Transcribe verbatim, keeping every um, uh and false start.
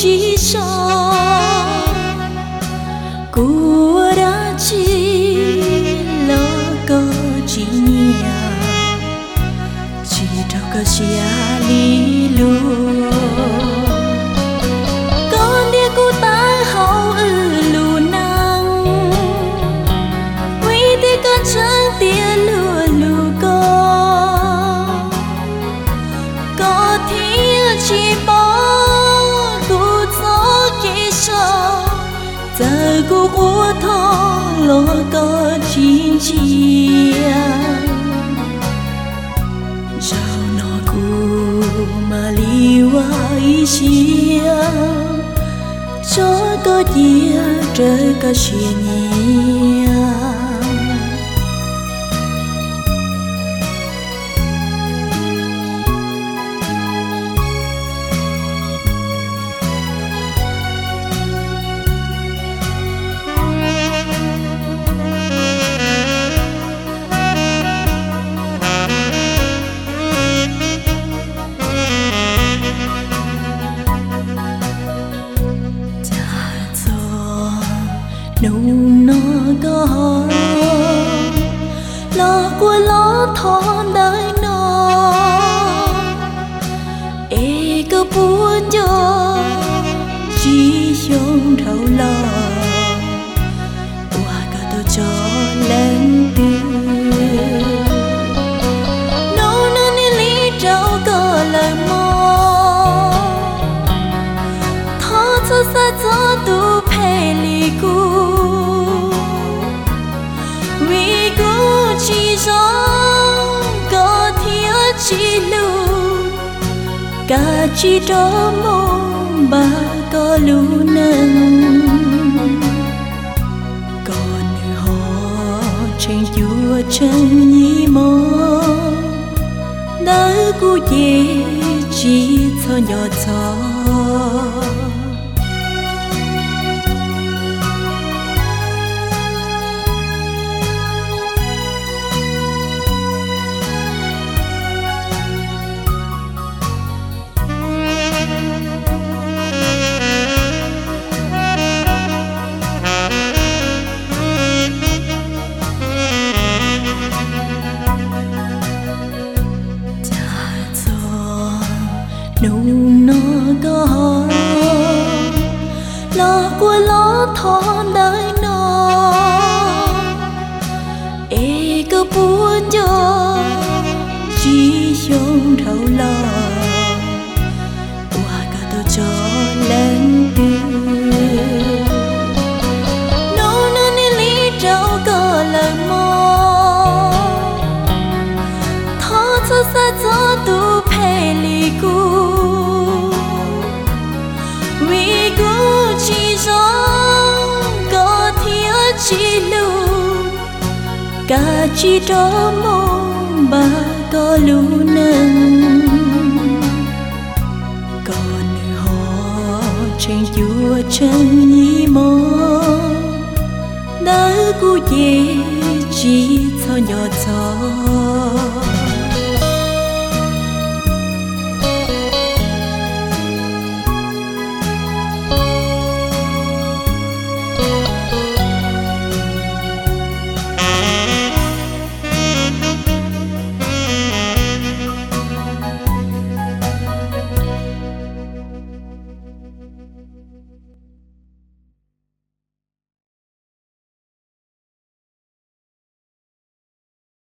chỉ cho của đã chỉ lo có chỉ nhà chỉ đâu có chia lý luôn con đi cô ta hậu ư lù năng vì thế con chẳng tia lùa lù con có thiếu chỉ bỏ cô gió kỹ cho giờ cô của thong lo có chín chia chào nó cô mà liwa chia cho có chia trời có chia nhia nung nó có lo của lo thon đời nó e có buồn cho chỉ trong đầu lo qua cả tôi cho lên tiếng nấu nên đi lý trâu có lời mò thó cho xa cho tu phê lì cu vì cô chỉ giống có thiếu chỉ luôn cả chỉ đó mong bà có lu nâng còn nữ họ trên chúa chân nhí mơ đỡ cô dễ chỉ cho nhỏ cho nung nó có lo của lo thon đời nó e có buồn cho chỉ trong đầu lo qua cả tôi cho lên tiếng nấu nên đi lý trâu có lời mò thó cho xa cho tu phê lì cu vì cô chỉ giống có thiếu chỉ luôn cả chỉ đó mong bà có lu nâng còn nữ họ trên chúa chân nhí mơ đỡ cô dễ chỉ cho nhỏ cho